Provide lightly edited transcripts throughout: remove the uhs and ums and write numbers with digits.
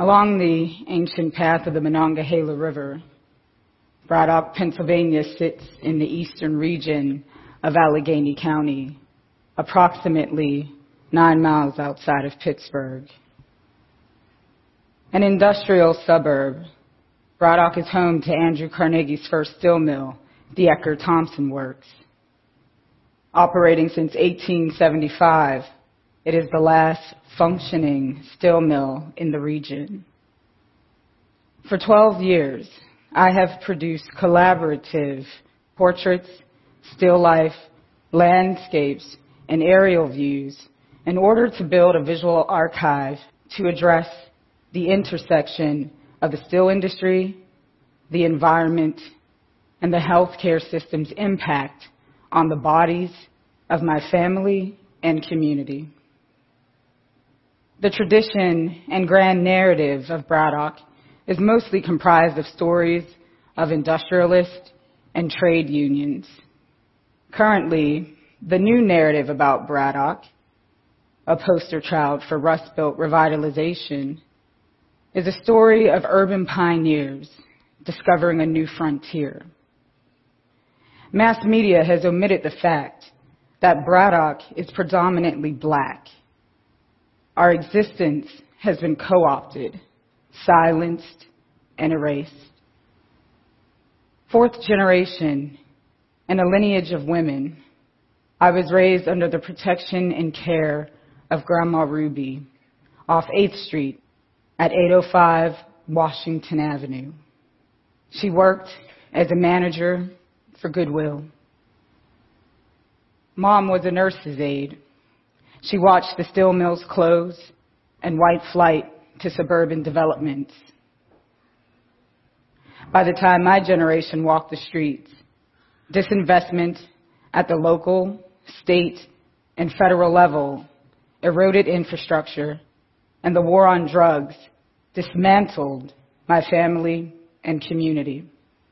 Along the ancient path of the Monongahela River, Braddock, Pennsylvania sits in the eastern region of Allegheny County, approximately 9 miles outside of Pittsburgh. An industrial suburb, Braddock is home to Andrew Carnegie's first steel mill, the Ecker Thompson Works. Operating since 1875, it is the last functioning steel mill in the region. For 12 years, I have produced collaborative portraits, still life, landscapes, and aerial views in order to build a visual archive to address the intersection of the steel industry, the environment, and the healthcare system's impact on the bodies of my family and community. The tradition and grand narrative of Braddock is mostly comprised of stories of industrialists and trade unions. Currently, the new narrative about Braddock, a poster child for Rust Belt revitalization, is a story of urban pioneers discovering a new frontier. Mass media has omitted the fact that Braddock is predominantly Black. Our existence has been co-opted, silenced, and erased. Fourth generation and a lineage of women, I was raised under the protection and care of Grandma Ruby off 8th Street at 805 Washington Avenue. She worked as a manager for Goodwill. Mom was a nurse's aide. She watched the steel mills close and white flight to suburban developments. By the time my generation walked the streets, disinvestment at the local, state, and federal level eroded infrastructure, and the war on drugs dismantled my family and community.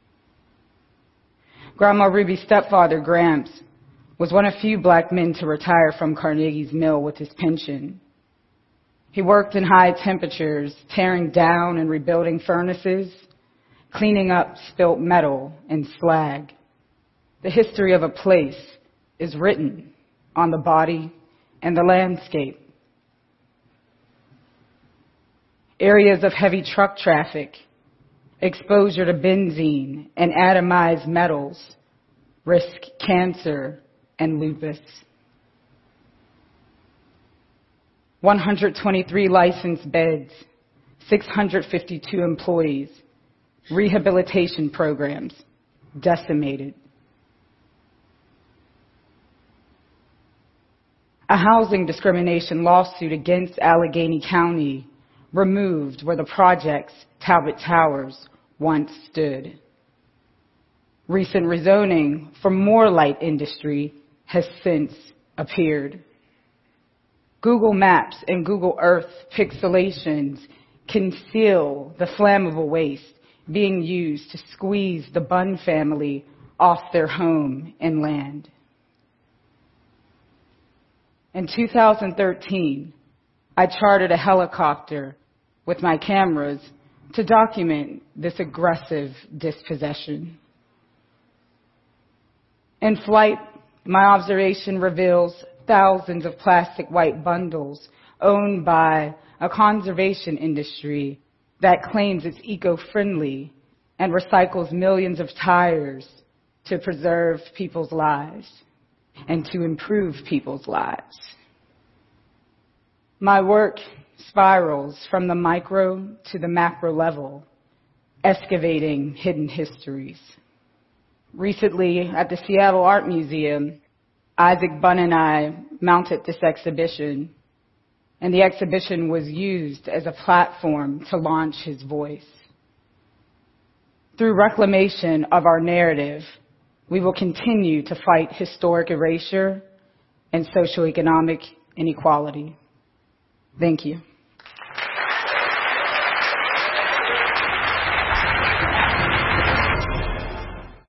Grandma Ruby's stepfather, Gramps, was one of few Black men to retire from Carnegie's mill with his pension. He worked in high temperatures, tearing down and rebuilding furnaces, cleaning up spilt metal and slag. The history of a place is written on the body and the landscape. Areas of heavy truck traffic, exposure to benzene and atomized metals risk cancer and lupus. 123 licensed beds, 652 employees, rehabilitation programs decimated. A housing discrimination lawsuit against Allegheny County removed where the project's Talbot Towers once stood. Recent rezoning for more light industry has since appeared. Google Maps and Google Earth pixelations conceal the flammable waste being used to squeeze the Bunn family off their home and land. In 2013, I chartered a helicopter with my cameras to document this aggressive dispossession. In flight, my observation reveals thousands of plastic white bundles owned by a conservation industry that claims it's eco-friendly and recycles millions of tires to preserve people's lives and to improve people's lives. My work spirals from the micro to the macro level, excavating hidden histories. Recently, at the Seattle Art Museum, Isaac Bunn and I mounted this exhibition, and the exhibition was used as a platform to launch his voice. Through reclamation of our narrative, we will continue to fight historic erasure and socioeconomic inequality. Thank you.